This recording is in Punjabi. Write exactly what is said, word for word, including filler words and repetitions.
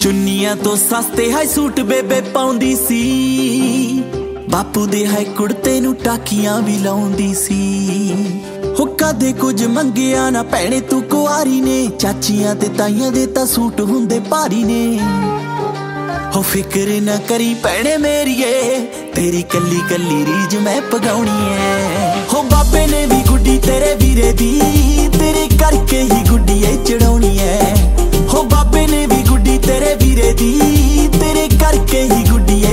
ਚੁੰਨੀਆਂ ਤੋਂ ਸਸਤੇ ਹਾਈ ਸੂਟ ਬੇਬੇ ਪਾਉਂਦੀ ਸੀ, ਬਾਪੂ ਦੇ ਹਾਈ ਕੁੜਤੇ ਨੂੰ ਟਾਕੀਆਂ ਵੀ ਲਾਉਂਦੀ ਸੀ। ਹੋ ਕਦੇ ਕੁਝ ਮੰਗਿਆ ਨਾ ਭੈਣੇ ਤੂੰ ਕੁਆਰੀ ਨੇ, ਚਾਚੀਆਂ ਤੇ ਤਾਈਆਂ ਦੇ ਤਾਂ ਸੂਟ ਹੁੰਦੇ ਭਾਰੀ ਨੇ। ਹੋ ਫਿਕਰ ਨਾ ਕਰੀ ਭੈਣੇ ਮੇਰੀਏ, ਤੇਰੀ ਕੱਲੀ ਕੱਲੀ ਰੀਝ ਮੈਂ ਪਗਾਉਣੀ ਐ। ਹੋ ਬਾਬੇ ਨੇ ਵੀ ਗੁੱਡੀ ਤੇਰੇ ਵੀਰੇ ਦੀ